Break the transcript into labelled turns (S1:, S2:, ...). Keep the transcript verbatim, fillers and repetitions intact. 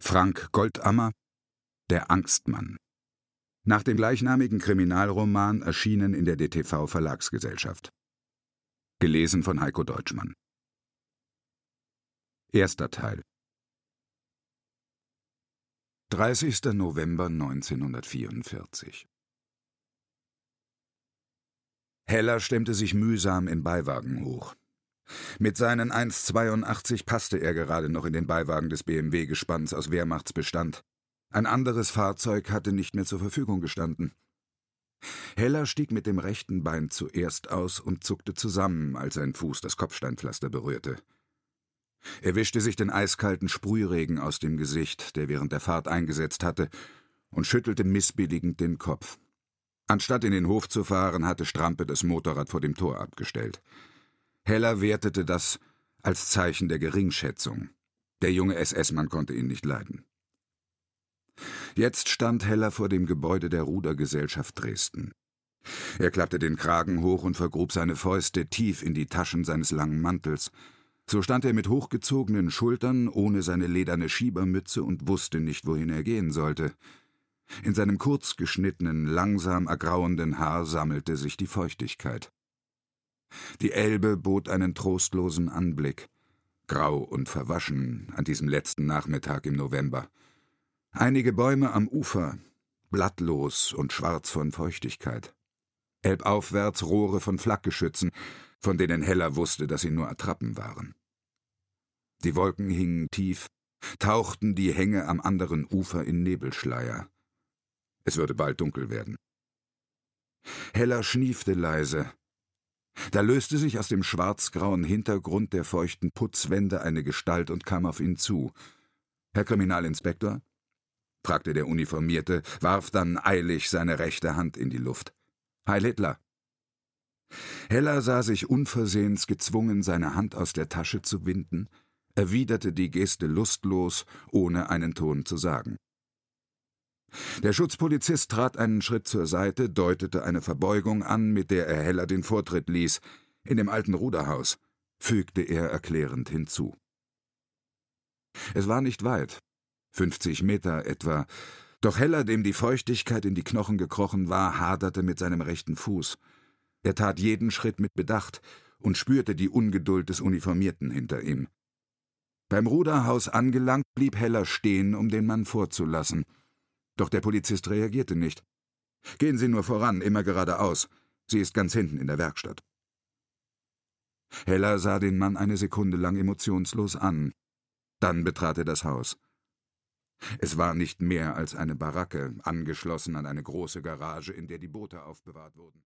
S1: Frank Goldammer, Der Angstmann. Nach dem gleichnamigen Kriminalroman erschienen in der D T V Verlagsgesellschaft. Gelesen von Heiko Deutschmann. Erster Teil. dreißigster November neunzehnhundertvierundvierzig. Heller stemmte sich mühsam im Beiwagen hoch. Mit seinen eins Komma zweiundachtzig passte er gerade noch in den Beiwagen des B M W-Gespanns aus Wehrmachtsbestand. Ein anderes Fahrzeug hatte nicht mehr zur Verfügung gestanden. Heller stieg mit dem rechten Bein zuerst aus und zuckte zusammen, als sein Fuß das Kopfsteinpflaster berührte. Er wischte sich den eiskalten Sprühregen aus dem Gesicht, der während der Fahrt eingesetzt hatte, und schüttelte missbilligend den Kopf. Anstatt in den Hof zu fahren, hatte Strampe das Motorrad vor dem Tor abgestellt. Heller wertete das als Zeichen der Geringschätzung. Der junge S S-Mann konnte ihn nicht leiden. Jetzt stand Heller vor dem Gebäude der Rudergesellschaft Dresden. Er klappte den Kragen hoch und vergrub seine Fäuste tief in die Taschen seines langen Mantels. So stand er mit hochgezogenen Schultern, ohne seine lederne Schiebermütze und wusste nicht, wohin er gehen sollte. In seinem kurz geschnittenen, langsam ergrauenden Haar sammelte sich die Feuchtigkeit. Die Elbe bot einen trostlosen Anblick, grau und verwaschen an diesem letzten Nachmittag im November. Einige Bäume am Ufer, blattlos und schwarz von Feuchtigkeit. Elbaufwärts Rohre von Flakgeschützen, von denen Heller wusste, dass sie nur Attrappen waren. Die Wolken hingen tief, tauchten die Hänge am anderen Ufer in Nebelschleier. Es würde bald dunkel werden. Heller schniefte leise. Da löste sich aus dem schwarzgrauen Hintergrund der feuchten Putzwände eine Gestalt und kam auf ihn zu. »Herr Kriminalinspektor?« fragte der Uniformierte, warf dann eilig seine rechte Hand in die Luft. »Heil Hitler!« Heller sah sich unversehens gezwungen, seine Hand aus der Tasche zu winden, erwiderte die Geste lustlos, ohne einen Ton zu sagen. Der Schutzpolizist trat einen Schritt zur Seite, deutete eine Verbeugung an, mit der er Heller den Vortritt ließ. »In dem alten Ruderhaus«, fügte er erklärend hinzu. Es war nicht weit, fünfzig Meter etwa, doch Heller, dem die Feuchtigkeit in die Knochen gekrochen war, haderte mit seinem rechten Fuß. Er tat jeden Schritt mit Bedacht und spürte die Ungeduld des Uniformierten hinter ihm. Beim Ruderhaus angelangt, blieb Heller stehen, um den Mann vorzulassen. Doch der Polizist reagierte nicht. »Gehen Sie nur voran, immer geradeaus. Sie ist ganz hinten in der Werkstatt.« Heller sah den Mann eine Sekunde lang emotionslos an. Dann betrat er das Haus. Es war nicht mehr als eine Baracke, angeschlossen an eine große Garage, in der die Boote aufbewahrt wurden.